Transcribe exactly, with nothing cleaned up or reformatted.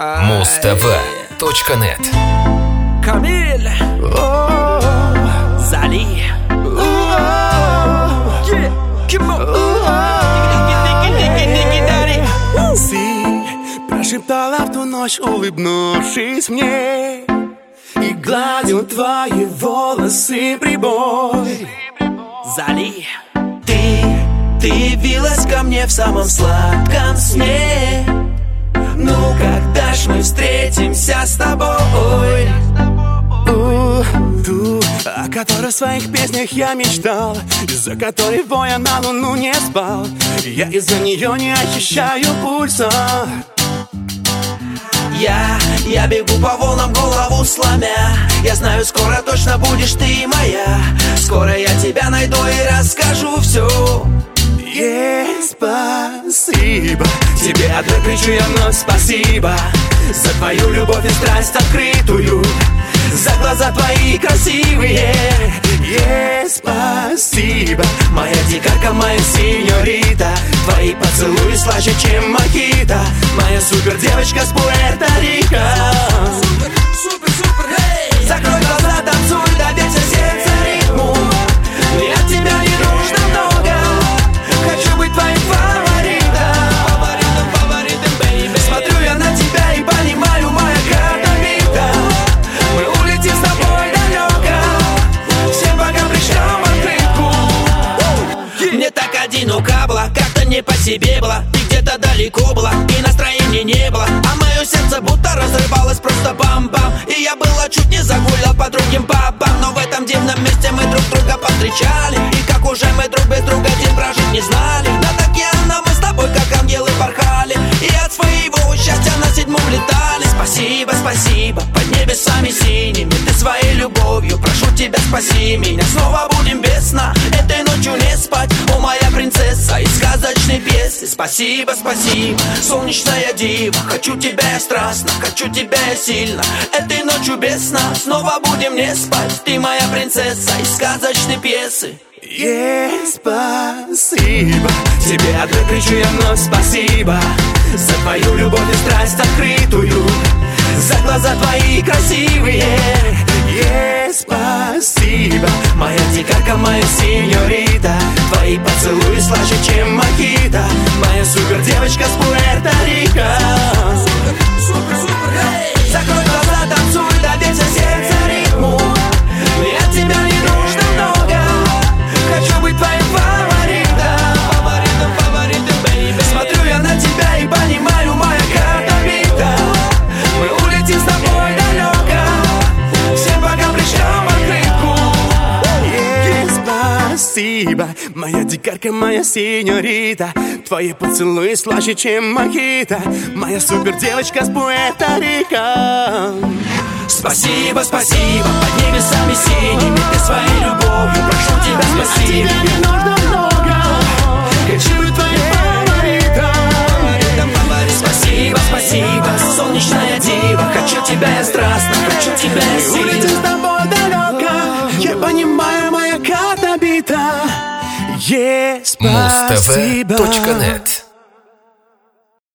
муз тв точка нет. Камиль, Зали, Си прошептала в ту ночь, улыбнувшись мне, и гладил твои волосы прибой. Зали, ты, ты явилась ко мне в самом сладком сне. Ну, когда ж мы встретимся с тобой? У, ту, о которой в своих песнях я мечтал, из-за которой воя на луну не спал. Я из-за нее не ощущаю пульса. Я, я бегу по волнам, голову сломя. Я знаю, скоро точно будешь ты моя. Скоро я тебя найду и расскажу все. Yeah, спасибо. Тебе одной кричу я вновь спасибо за твою любовь и страсть открытую, за глаза твои красивые. Yeah, спасибо. Моя дикарка, моя синьорита, твои поцелуи слаще, чем мохито. Моя супер девочка с Пуэрто-Рико. Супер, супер, супер, эй! Закрой глаза, танцуй, доверься сердце ритму. Мне от тебя не нужно много. Хочу быть твоим фаворитом. Фаворитом, фаворитом, бэйби. Смотрю я на тебя и понимаю, моя карта бита. Мы улетим с тобой далеко. Всем богам пришлем открытку. Мне так одиноко было, как-то не по себе было. Ты где-то далеко была, и настроения не было. А мое сердце будто разрывалось просто бам-бам. И я было чуть не загулял по другим пабам. Но в этом дивном месте мы друг друга повстречали. И как уже мы друг без друга день прожить не знали. Над океаном мы с тобой как ангелы порхали. И от своего счастья на седьмом летали. Спасибо, спасибо, под небесами синими. Ты своей любовью, прошу тебя, спаси меня. Снова будем без сна, этой ночью не спать. О, моя принцесса из сказочной пьесы. Спасибо, спасибо, солнечная дива. Хочу тебя я страстно, хочу тебя я сильно. Этой ночью без сна, снова будем не спать. Ты моя принцесса из сказочной пьесы. Yeah, спасибо. Тебе одной кричу я вновь спасибо за твою любовь и страсть открытую, за глаза твои красивые. Yeah, спасибо. Моя дикарка, моя синьорита, твои поцелуи слаще, чем мохито. Моя супер девочка с Пуэрто-Рико. Супер, супер, супер, эй! Закрой глаза, танцуй, доверься сердце ритму. Мне от тебя не нужно много. Хочу быть твоим фаворитом. Фаворитом, фаворитом, бэйби. Смотрю я на тебя и понимаю, моя карта бита. Мы улетим с тобой далеко. Всем богам пришлем открытку. Yeah, спасибо. Моя дикарка, моя синьорита, твои поцелуи слаще, чем мохито. Моя супер девочка с Пуэрто-Рико. Спасибо, спасибо, под небесами синими. Ты своей любовью, прошу тебя, спаси меня. Тебе не нужно много. Хочу быть твоим фаворитом. Спасибо, спасибо, солнечная дива. Хочу тебя я страстно, хочу тебя я сильно. Улетим с тобой далеко. Я понимаю, моя карта бита. Yeah, муз тв точка нет.